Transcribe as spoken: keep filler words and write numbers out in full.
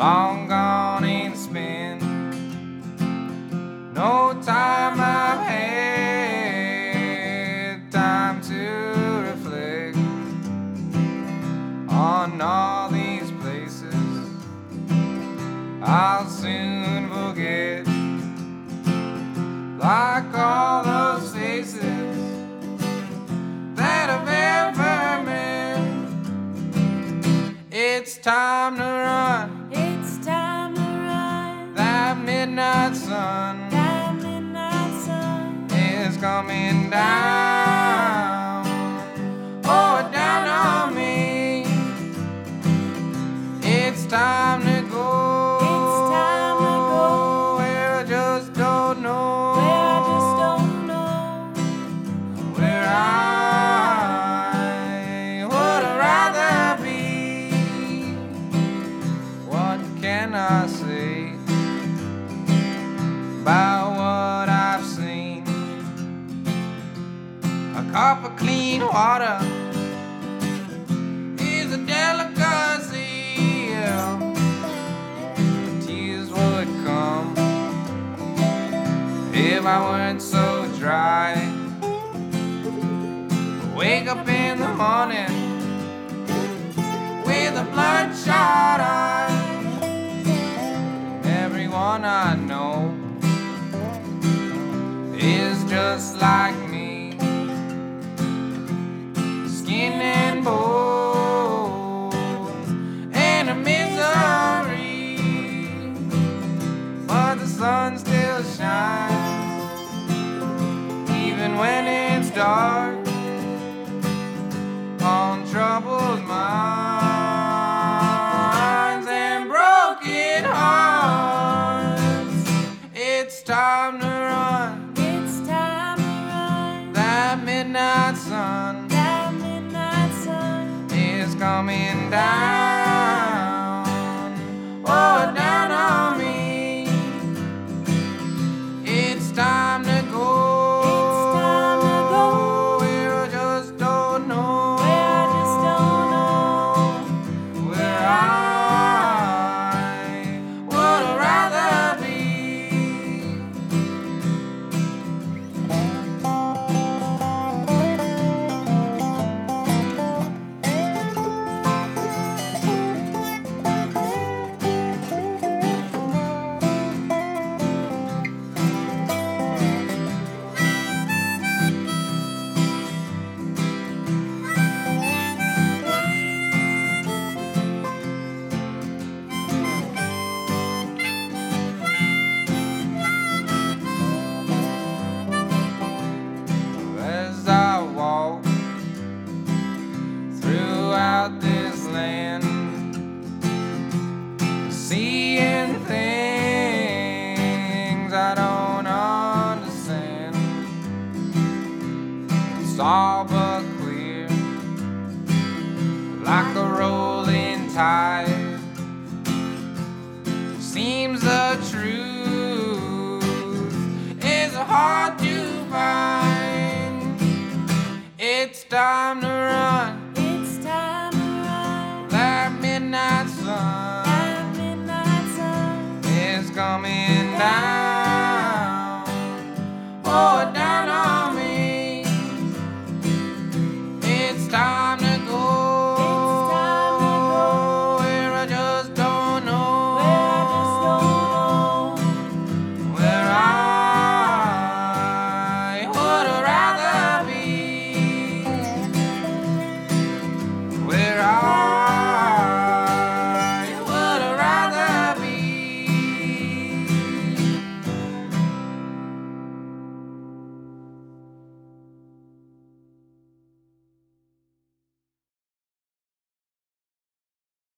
long gone and spent. No time I've had, time to reflect on all these places I'll soon forget. Like all those faces that I've ever met. It's time to run. It's time to run. That midnight sun That midnight sun is coming down. Oh, down on me. It's time to go. It's time to go. Where I just don't know. Where I just don't know. Where I would rather be. What can I say about what I've seen? A cup of clean water is a delicacy. Tears would come if I weren't so dry. Wake up in the morning with a bloodshot eye. Everyone I know is just like me, skin and bones and a misery. But the sun still shines even when it's dark on troubled minds and broken hearts. It's time to run. It's time to run. That midnight sun That midnight sun is coming down. Oh, down on me. It's time to go. It's time to go. Where I just don't know. Where I just don't know. Where I would rather be. As I walk throughout this land, seeing things I don't understand. It's all but clear, like a rolling tide. Seems the truth is hard to find. It's time to run. It's time to run. That midnight sun That midnight sun is coming down.